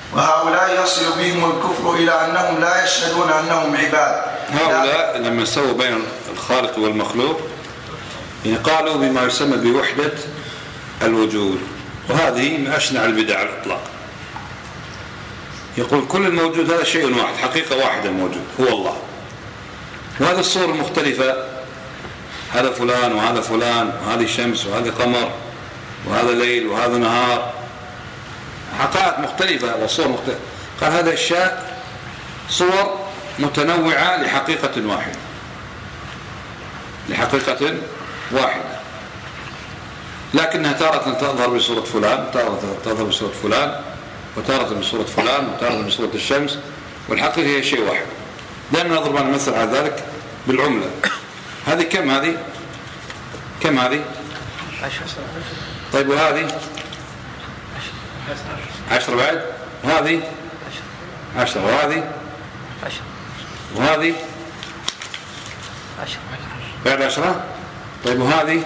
وهؤلاء يصل بهم الكفر إلى أنهم لا يشهدون أنهم عباد. هؤلاء لما سووا بين الخالق والمخلوق يعني قالوا بما يسمى بوحدة الوجود، وهذه من أشنع البدع على الإطلاق. يقول كل الموجود هذا شيء واحد، حقيقة واحدة الموجود هو الله، وهذه الصور المختلفة، هذا فلان وهذا فلان وهذه شمس وهذا قمر وهذا ليل وهذا نهار، حقائق مختلفة وصور مختلفة. قال هذا أشياء صور متنوعة لحقيقة واحدة، لحقيقة واحدة، لكنها تارة تظهر بصورة فلان، تارة تظهر بصورة فلان، وتارة بصورة فلان، وتارة بصورة الشمس، والحقيقة هي شيء واحد. دائما نضرب أنا مثل على ذلك بالعملة. هذه كم هذه؟ كم هذه؟ طيب وهذه؟ عشرة بعد؟ وهذه؟ عشرة. وهذه؟ وهذه؟ بعد عشرة. طيب وهذه؟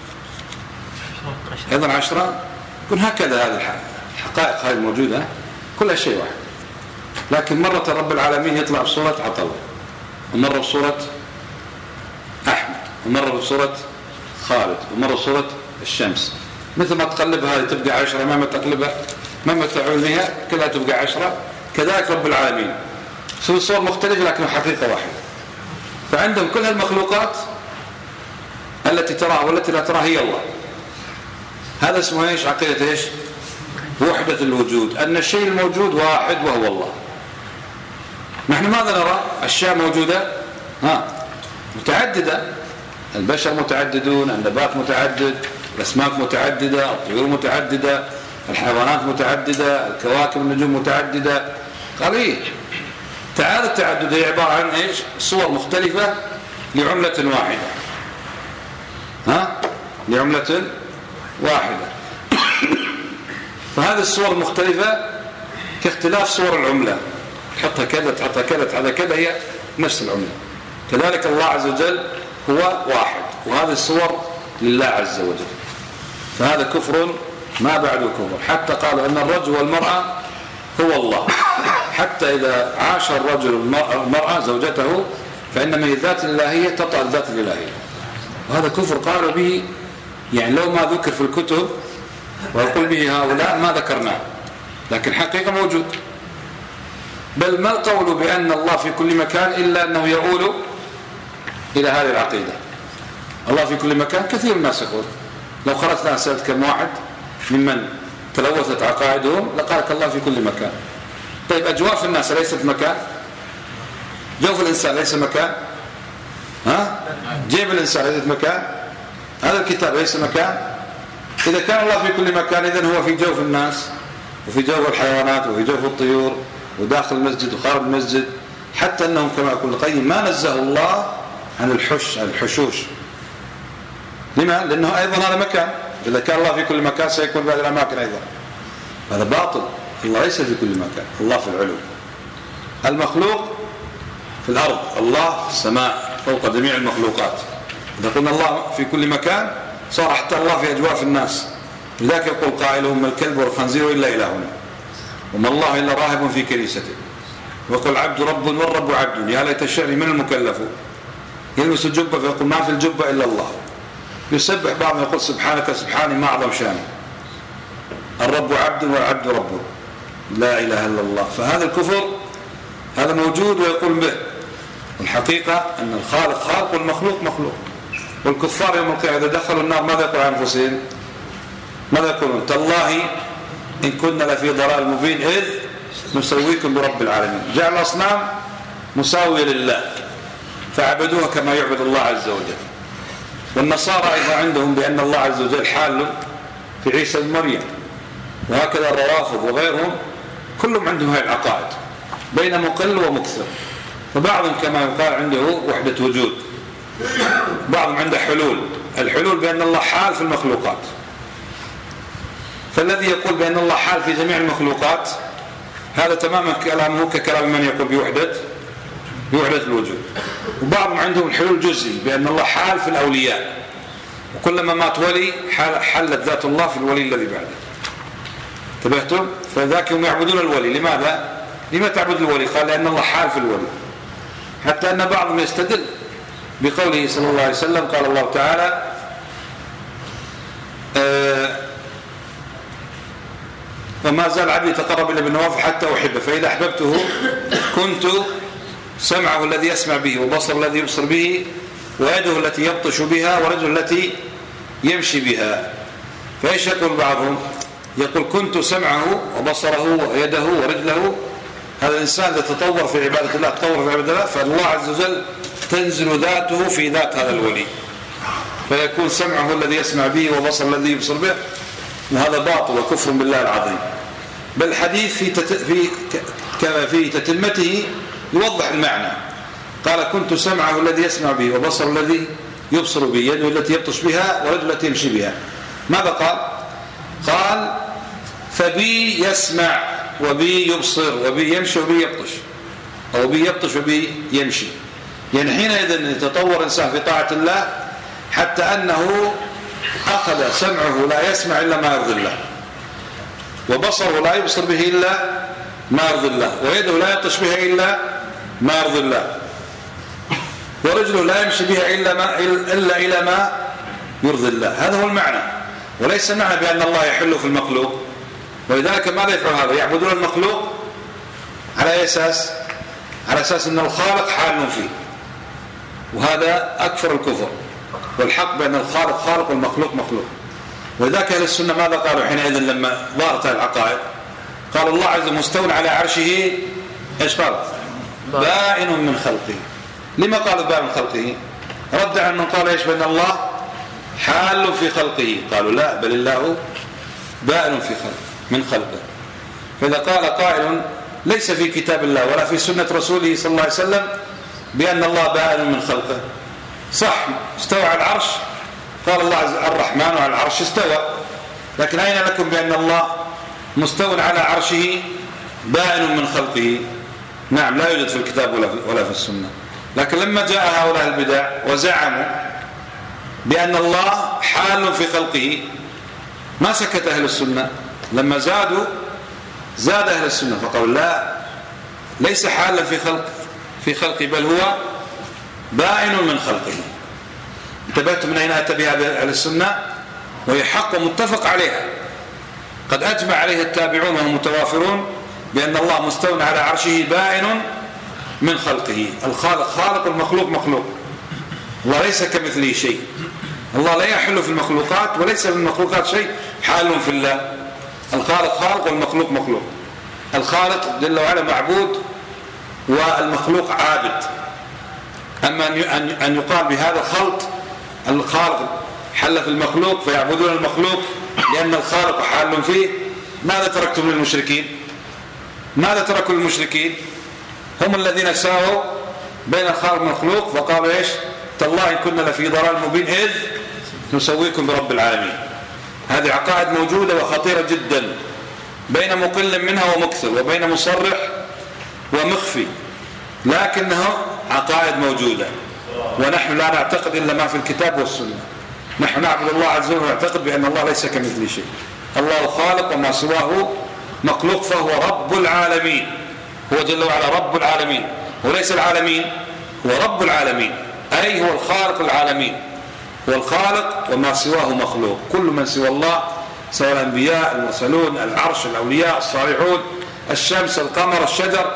أيضا عشرة. يكون هكذا هذه الحقائق هذه الموجودة كلها شيء واحد، لكن مرة رب العالمين يطلع بصورة عطل، ومرة بصورة أحمد، ومرة بصورة خالد، ومرة بصورة الشمس. مثل ما تقلبها هذه تبقى عشرة، مهما تقلبها مهما تعولها كلها تبقى عشرة. كذلك رب العالمين في صور مختلفة لكن حقيقة واحدة. فعندهم كل هالمخلوقات التي تراها والتي لا تراها هي الله. هذا اسمه ايش؟ عقيدة ايش؟ وحدة الوجود، أن الشيء الموجود واحد وهو الله. نحن ماذا نرى؟ أشياء موجودة ها متعددة، البشر متعددون، النبات متعدد، الأسماك متعددة، الطيور متعددة، الحيوانات متعددة، الكواكب النجوم متعددة. قال إيه؟ تعالى التعدد هي عبارة عن إيش؟ صور مختلفة لعملة واحدة، ها؟ لعملة واحدة. فهذه الصور المختلفة كاختلاف صور العملة، تحطها كذا تحطها كذا تحطها كذا، هي نفس العملة. كذلك الله عز وجل هو واحد، وهذه الصور لله عز وجل. فهذا كفر ما بعده كفر. حتى قالوا أن الرجل والمرأة هو الله، حتى إذا عاش الرجل المرأة زوجته فإنما هي الذات الإلهية تطأ الذات الإلهية، وهذا كفر قالوا به. يعني لو ما ذكر في الكتب ويقول به هؤلاء ما ذكرناه، لكن حقيقة موجود. بل ما القول بأن الله في كل مكان إلا أنه يؤول إلى هذه العقيدة. الله في كل مكان كثير الناس يقول، لو خرجت الآن سألت كم واحد ممن تلوثت عقائدهم لقالك الله في كل مكان. طيب أجواف الناس ليست مكان؟ جوف الإنسان ليس مكان؟ ها؟ جيب الإنسان ليس مكان؟ هذا الكتاب ليس مكان؟ إذا كان الله في كل مكان إذن هو في جوف الناس وفي جوف الحيوانات وفي جوف الطيور وداخل المسجد وخارج المسجد. حتى أنهم كما يقول القيم ما نزه الله عن الحش عن الحشوش. لما؟ لأنه أيضا هذا مكان، إذا كان الله في كل مكان سيكون في هذه الأماكن أيضا. هذا باطل، الله ليس في كل مكان، الله في العلو. المخلوق في الأرض، الله في السماء فوق جميع المخلوقات. إذا قلنا الله في كل مكان صار حتى الله في أجواف الناس. لذلك يقول قائلهم: ما الكلب والخنزير إلا إلهنا، وما الله إلا راهب في كنيسته، ويقول عبد رب والرب عبد، يا ليت الشعر من المكلف. يلبس الجبة فيقول ما في الجبة إلا الله. يسبح بعضهم يقول سبحانك سبحاني ما أعظم شاني. الرب عبد والعبد رب، لا إله إلا الله. فهذا الكفر هذا موجود ويقول به. الحقيقة أن الخالق خالق والمخلوق مخلوق. والكفار يوم القيامة إذا دخلوا النار ماذا يقول عن أنفسهم؟ ماذا يقولون؟ تالله إن كنا لفي ضلال مبين إذ نسويكم برب العالمين. جعل الأصنام مساوية لله فعبدوها كما يعبد الله عز وجل. والنصارى أيضا عندهم بأن الله عز وجل حال في عيسى بن مريم، وهكذا الروافض وغيرهم كلهم عندهم هذه العقائد بين مقل ومكثر. فبعضهم كما يقال عنده وحدة وجود، بعضهم عنده حلول. الحلول بأن الله حال في المخلوقات، فالذي يقول بأن الله حال في جميع المخلوقات هذا تماما كلامه ككلام من يقول بوحدة بوحدة الوجود. وبعضهم عندهم الحلول جزئي بأن الله حال في الأولياء، وكلما مات ولي حلت ذات الله في الولي الذي بعده. انتبهتم؟ فذاك هم يعبدون الولي. لماذا؟ لما تعبد الولي؟ قال لأن الله حال في الولي، حتى أن بعضهم يستدل بقوله صلى الله عليه وسلم قال الله تعالى آه وما زال عبدي يتقرب إلى بالنوافل حتى أحبه فإذا أحببته كنت سمعه الذي يسمع به وبصر الذي يبصر به ويده التي يبطش بها ورجل التي يمشي بها. فإيش يقول بعضهم؟ يقول كنت سمعه وبصره ويده ورجله. هذا الإنسان إذا تطور في عبادة الله تطور في عبادة الله فالله عز وجل تنزل ذاته في ذات هذا الولي، فيكون سمعه الذي يسمع به وبصر الذي يبصر به. وهذا باطل وكفر بالله العظيم. بل الحديث في تت... في كما في تتمته يوضح المعنى. قال كنت سمعه الذي يسمع به وبصر الذي يبصر به يده التي يبطش بها ورجل التي يمشي بها. ماذا قال؟ قال فبي يسمع وبي يبصر وبي يمشي وبي يبطش، أو بي يبطش وبي يمشي. يعني حينئذ يتطور إنسان في طاعة الله حتى أنه أخذ سمعه لا يسمع إلا ما يرضي الله، وبصره لا يبصر به إلا ما يرضي الله، ويده لا يبطش بها إلا ما يرضي الله، ورجله لا يمشي بها إلا, ما إلا إلى ما يرضي الله. هذا هو المعنى، وليس معنى بأن الله يحل في المخلوق. ولذلك ماذا يفعل هذا؟ يعبدون المخلوق على أي أساس؟ على أساس أن الخالق حال فيه، وهذا أكثر الكفر. والحق بأن الخالق خالق والمخلوق مخلوق. ولذلك أهل السنة ماذا قالوا حينئذ لما ظهرت العقائد؟ قال الله عز وجل مستوى على عرشه. إيش قال؟ بائن من خلقه. لما قالوا بائن من خلقه؟ رد عن من قال إيش بأن الله حال في خلقه. قالوا لا، بل الله بائن في خلقه من خلقه. فإذا قال قائل ليس في كتاب الله ولا في سنة رسوله صلى الله عليه وسلم بأن الله بائن من خلقه، صح استوى على العرش، قال الله عز وجل الرحمن على العرش استوى، لكن أين لكم بأن الله مستوى على عرشه بائن من خلقه؟ نعم، لا يوجد في الكتاب ولا في السنة. لكن لما جاء هؤلاء البدع وزعموا بأن الله حال في خلقه ما سكت أهل السنة. لما زادوا زاد أهل السنة فقالوا لا، ليس حالا في خلق في خلقه بل هو بائن من خلقه. انتبهت من أين أتى بها أهل السنة؟ وهي حق ومتفق عليها، قد أجمع عليها التابعون وهم متوافرون بأن الله مستوى على عرشه بائن من خلقه. الخالق خالق والمخلوق مخلوق. الله ليس كمثله شيء. الله لا يحل في المخلوقات وليس في المخلوقات شيء حال في الله. الخالق خالق والمخلوق مخلوق. الخالق جل وعلا معبود والمخلوق عابد. أما أن يقال بهذا الخلط الخالق حل في المخلوق فيعبدون المخلوق لأن الخالق حال فيه، ماذا تركتم للمشركين؟ ماذا تركوا للمشركين؟ هم الذين ساووا بين الخالق والمخلوق فقالوا إيش؟ تالله إن كنا لفي ضلال مبين إذ نسويكم برب العالمين. هذه عقائد موجودة وخطيرة جدا بين مقل منها ومكثر، وبين مصرح ومخفي، لكنها عقائد موجودة. ونحن لا نعتقد إلا ما في الكتاب والسنة. نحن نعبد الله عز وجل ونعتقد بأن الله ليس كمثله شيء. الله خالق وما سواه مخلوق، فهو رب العالمين. هو جل وعلا رب العالمين، وليس العالمين، هو رب العالمين، أي هو الخالق العالمين. هو الخالق وما سواه مخلوق. كل من سوى الله سواء الأنبياء المرسلون العرش الأولياء الصالحون الشمس القمر الشجر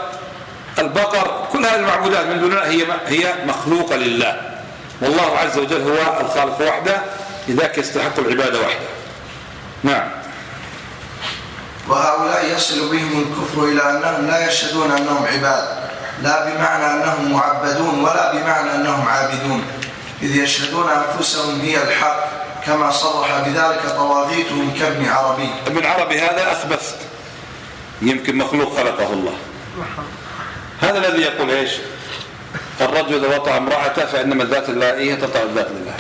البقر، كل هذه المعبودات من دون الله هي هي مخلوقة لله، والله عز وجل هو الخالق وحده، لذلك يستحق العبادة وحده. نعم. وهؤلاء يصل بهم الكفر إلى أنهم لا يشهدون أنهم عباد، لا بمعنى أنهم معبدون ولا بمعنى أنهم عابدون، إذ يشهدون أنفسهم هي الحق كما صرح بذلك طواغيتهم كابن عربي. ابن عربي هذا أثبت يمكن مخلوق خلقه الله. هذا الذي يقول إيش؟ الرجل إذا وطأ امرأته فإنما الذات اللائية تطأ الذات لله.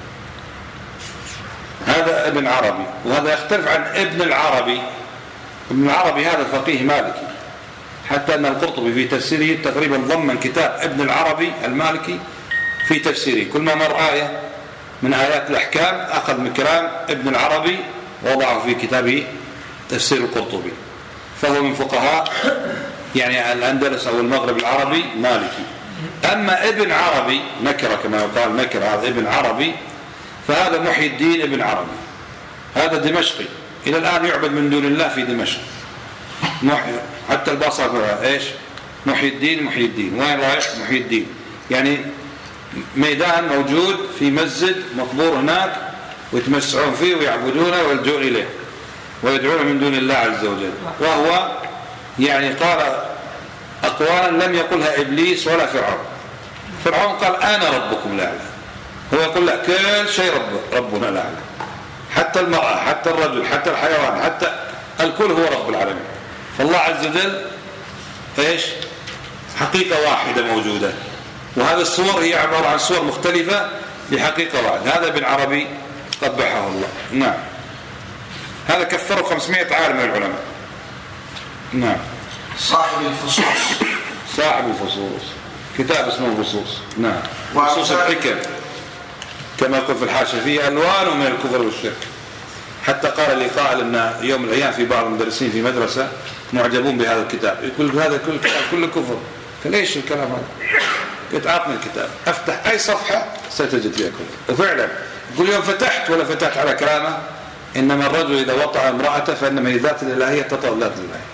هذا ابن عربي، وهذا يختلف عن ابن العربي. ابن العربي هذا فقيه مالكي، حتى أن القرطبي في تفسيره تقريبا ضمن كتاب ابن العربي المالكي في تفسيره. كل ما مر آية من آيات الأحكام أخذ من كلام ابن العربي ووضعه في كتابه تفسير القرطبي، فهو من فقهاء يعني الأندلس أو المغرب العربي مالكي. أما ابن عربي نكرة كما يقال نكرة، هذا ابن عربي، فهذا محي الدين ابن عربي، هذا دمشقي إلى الآن يعبد من دون الله في دمشق. محي حتى البصرة إيش محي الدين محي الدين، وين رايح محي الدين، يعني ميدان موجود في مسجد مقبور هناك ويتمسعون فيه ويعبدونه ويلجؤون إليه ويدعون من دون الله عز وجل. وهو يعني قال أقوالا لم يقلها إبليس ولا فرعون. فرعون قال أنا ربكم الأعلى، هو يقول لا كل شيء رب ربنا الأعلى، حتى المرأة حتى الرجل حتى الحيوان حتى الكل هو رب العالمين. فالله عز وجل إيش حقيقة واحدة موجودة، وهذه الصور هي عبارة عن صور مختلفة لحقيقة واحدة. هذا ابن عربي قبحه الله. نعم، هذا كفره خمسمائة عالم من العلماء. نعم. صاحب الفصوص صاحب الفصوص كتاب اسمه الفصوص. نعم. فصوص الحكم كما يقول في الحاشية فيه ألوان من الكفر والشرك. حتى قال لي قائل أن يوم من الأيام في بعض المدرسين في مدرسة معجبون بهذا الكتاب، يقول هذا كل كتاب كله كفر. فليش الكلام هذا؟ قلت أعطني الكتاب، أفتح أي صفحة ستجد فيها كفر. وفعلا يقول يوم فتحت ولا فتحت على كلامه إنما الرجل إذا وطأ امرأته فإنما ذات الإلهية تطأ ذات الإلهية.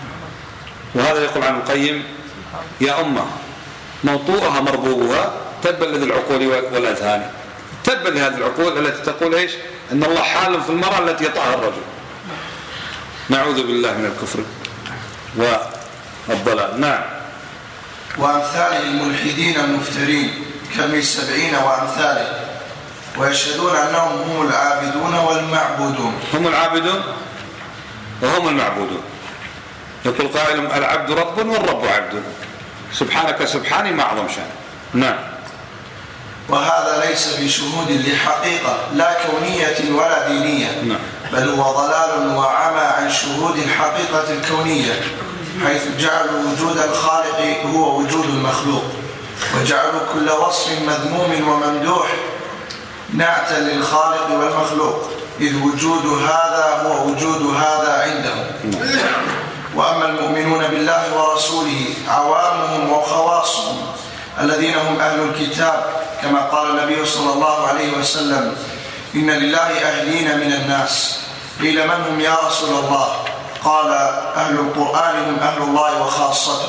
وهذا يقول عن القيم يا أمة موطوءها مربوبها تبا لذي العقول والأذهان، تبا لهذه العقول التي تقول إيش إن الله حال في المرأة التي يطأها الرجل. نعوذ بالله من الكفر والضلال. نعم. وأمثال الملحدين المفترين كم السبعين وأمثاله، ويشهدون أنهم هم العابدون والمعبودون. هم العابدون وهم المعبودون. يقول قائل العبد رب والرب عبد، سبحانك سبحاني ما أعظم شأن. نعم. وهذا ليس بشهود لحقيقة لا كونية ولا دينية. نعم. بل هو ضلال وعمى عن شهود الحقيقة الكونية، حيث جعلوا وجود الخالق هو وجود المخلوق، وجعلوا كل وصف مذموم وممدوح نعتا للخالق والمخلوق، إذ وجود هذا هو وجود هذا عندهم. وأما المؤمنون بالله ورسوله عوامهم وخواصهم الذين هم أهل الكتاب، كما قال النبي صلى الله عليه وسلم إن لله أهلين من الناس، قيل من هم يا رسول الله؟ قال أهل القرآن هم أهل الله وخاصته.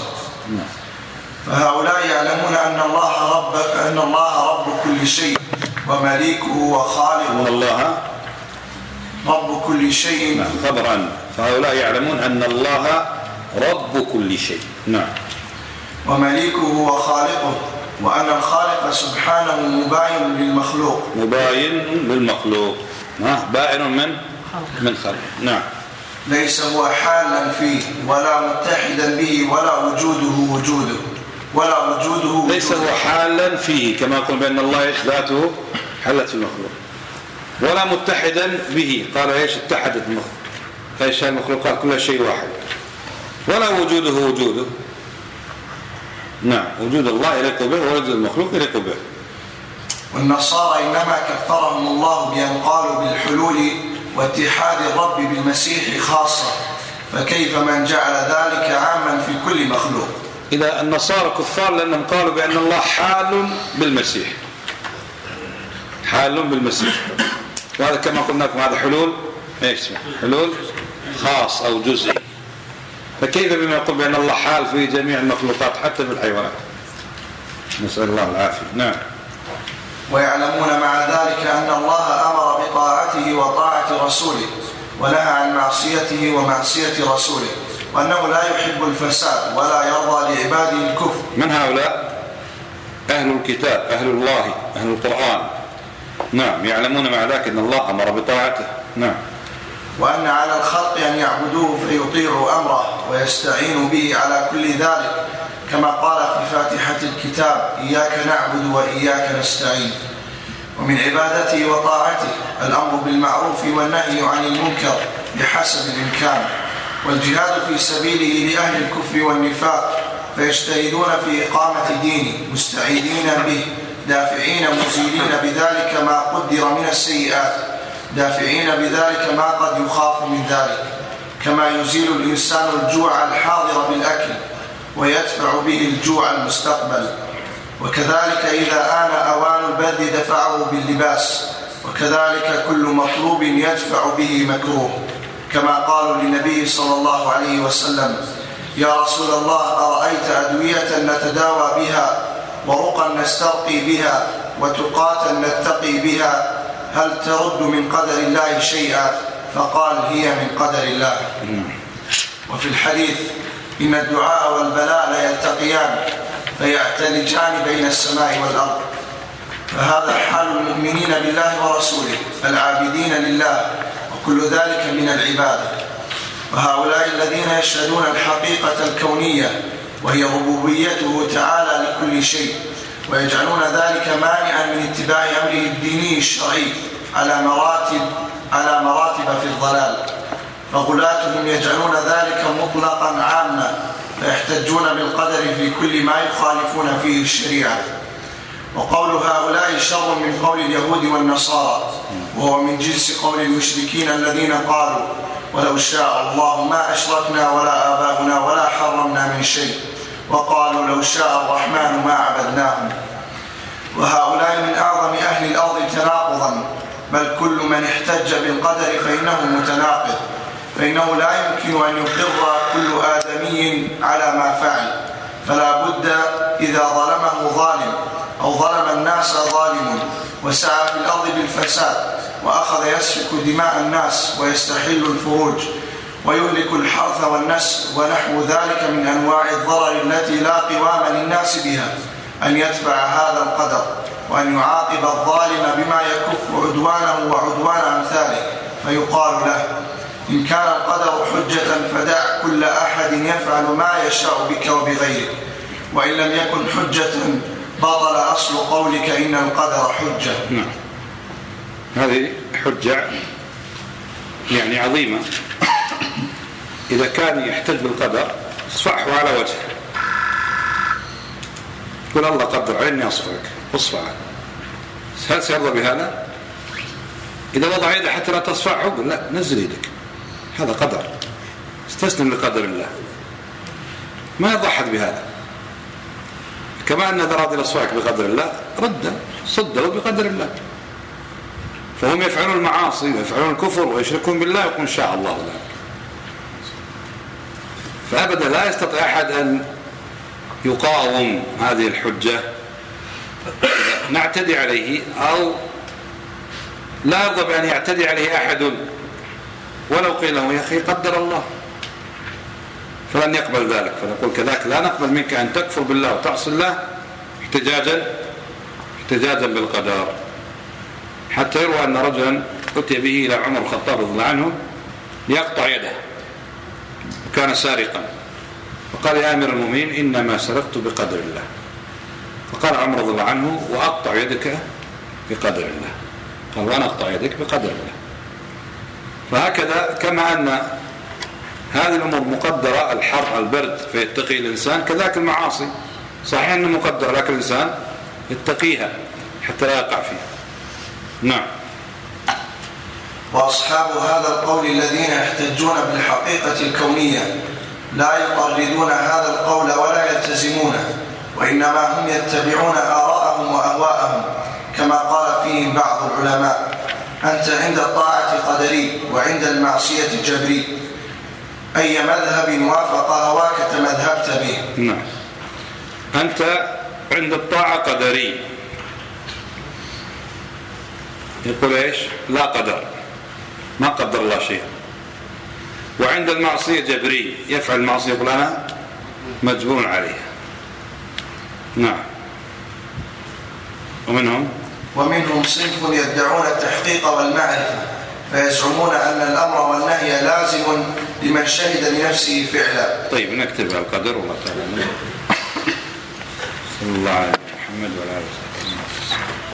فهؤلاء يعلمون أن الله رب أن الله رب كل شيء ومليكه وخالقه. أن الله رب كل شيء. نعم. خبر عنه. فهؤلاء يعلمون أن الله رب كل شيء. نعم. ومليكه وخالقه، وأن الخالق سبحانه مباين للمخلوق. مباين للمخلوق. ها بائن من من خلق. نعم. ليس هو حالا فيه ولا متحدا به ولا وجوده وجوده ولا وجوده وجوده. ليس هو حالا فيه كما يقول بأن الله إيش ذاته حلت في المخلوق، ولا متحدا به قال إيش اتحدت المخلوق، فإيش المخلوقات كلها شيء واحد، ولا وجوده وجوده. نعم. وجود الله يليق به ووجود المخلوق يليق به. والنصارى إنما كفرهم الله بأن قالوا بالحلول واتحاد الرب بالمسيح خاصة، فكيف من جعل ذلك عاما في كل مخلوق؟ إذا النصارى كفار لأنهم قالوا بأن الله حال بالمسيح، حال بالمسيح، وهذا كما قلنا لكم هذا حلول ايش اسمه حلول خاص أو جزئي. فكيف بما يقول بأن الله حال في جميع المخلوقات حتى في الحيوانات؟ نسأل الله العافية. نعم. ويعلمون مع ذلك أن الله أمر بطاعته وطاعة رسوله، ونهى عن معصيته ومعصية رسوله، وأنه لا يحب الفساد ولا يرضى لعباده الكفر. من هؤلاء؟ أهل الكتاب، أهل الله، أهل القرآن. نعم. يعلمون مع ذلك أن الله أمر بطاعته. نعم. وأن على الخلق أن يعبدوه فيطيعوا أمره ويستعينوا به على كل ذلك، كما قال في فاتحة الكتاب إياك نعبد وإياك نستعين. ومن عبادته وطاعته الأمر بالمعروف والنهي عن المنكر بحسب الإمكان، والجهاد في سبيله لأهل الكفر والنفاق، فيجتهدون في إقامة دينه مستعيدين به، دافعين مزيلين بذلك ما قدر من السيئات، دافعين بذلك ما قد يخاف من ذلك، كما يزيل الإنسان الجوع الحاضر بالأكل ويدفع به الجوع المستقبل، وكذلك إذا آن أوان البذل دفعه باللباس، وكذلك كل مطلوب يدفع به مكروه، كما قالوا للنبي صلى الله عليه وسلم: يا رسول الله، أرأيت أدوية نتداوى بها ورقا نسترقي بها وتقاتا نتقي بها، هل ترد من قدر الله شيئا؟ فقال: هي من قدر الله. وفي الحديث: إن الدعاء والبلاء لا يلتقيان فيعتلجان بين السماء والأرض. فهذا حال المؤمنين بالله ورسوله العابدين لله، وكل ذلك من العبادة. وهؤلاء الذين يشهدون الحقيقة الكونية وهي ربوبيته تعالى لكل شيء، ويجعلون ذلك مانعا من اتباع أمره الديني الشرعي على مراتب على مراتب في الضلال، فغلاتهم يجعلون ذلك مطلقا عاما، فيحتجون بالقدر في كل ما يخالفون فيه الشريعة. وقول هؤلاء شر من قول اليهود والنصارى، وهو من جنس قول المشركين الذين قالوا: ولو شاء الله ما أشركنا ولا آباؤنا ولا حرمنا من شيء، وقالوا: لو شاء الرحمن ما عبدناهم. وهؤلاء من أعظم أهل الأرض تناقضا، بل كل من احتج بالقدر فإنه متناقض، فإنه لا يمكن أن يقر كل آدمي على ما فعل، فلا بد إذا ظلمه ظالم أو ظلم الناس ظالم وسعى في الأرض بالفساد وأخذ يسفك دماء الناس ويستحل الفروج ويهلك الحرث والنسل ونحو ذلك من أنواع الضرر التي لا قوام للناس بها، أن يدفع هذا القدر وأن يعاقب الظالم بما يكف عدوانه وعدوان أمثاله، فيقال له: إن كان القدر حجة فدع كل أحد يفعل ما يشاء بك وبغيرك، وإن لم يكن حجة بطل أصل قولك إن القدر حجة. نعم، هذه حجة يعني عظيمة. إذا كان يحتج بالقدر اصفعه على وجهه، قل الله قدر عليني أصفعك، اصفعه. هل سيرضى بهذا؟ إذا وضع يده حتى لا تصفعه قل لا، نزل يدك، هذا قدر، استسلم لقدر الله، ما يرضى أحد بهذا. كما أن إذا رضي أصفعك بقدر الله رد صده بقدر الله. فهم يفعلون المعاصي ويفعلون الكفر ويشركون بالله ويقول شاء الله ذلك، فأبدا لا يستطيع أحد أن يقاوم هذه الحجة نعتدي عليه أو لا يرضى بأن يعتدي عليه أحد ولو قيل له: يا أخي قدر الله، فلن يقبل ذلك. فنقول كذلك لا نقبل منك أن تكفر بالله وتعصي الله احتجاجا احتجاجا بالقدر. حتى يروى أن رجلا أتي به إلى عمر الخطاب رضي الله عنه ليقطع يده، وكان سارقا، فقال: يا أمير المؤمنين إنما سرقت بقدر الله. فقال عمر رضي الله عنه: وأقطع يدك بقدر الله. قال: وأنا أقطع يدك بقدر الله. فهكذا كما أن هذه الأمور مقدرة، الحر البرد فيتقي الإنسان، كذلك المعاصي صحيح أنه مقدر، لكن الإنسان يتقيها حتى لا يقع فيها. نعم. وأصحاب هذا القول الذين يحتجون بالحقيقة الكونية لا يقردون هذا القول ولا يلتزمونه، وإنما هم يتبعون آراءهم وأهواءهم، كما قال فيهم بعض العلماء: أنت عند الطاعة قدري وعند المعصية جبري، أي مذهب وافق هواك تمذهبت به. نعم. أنت عند الطاعة قدري، يقول إيش؟ لا قدر، ما قدر الله شيء. وعند المعصية جبري، يفعل المعصية يقول أنا مجبور عليها. نعم. ومنهم ومنهم صنف يدعون التحقيق والمعرفة، فيزعمون أن الأمر والنهي لازم لمن شهد لنفسه فعلا. طيب نكتب القدر والله تعالى. صلى الله عليه محمد وعلى آله وسلم.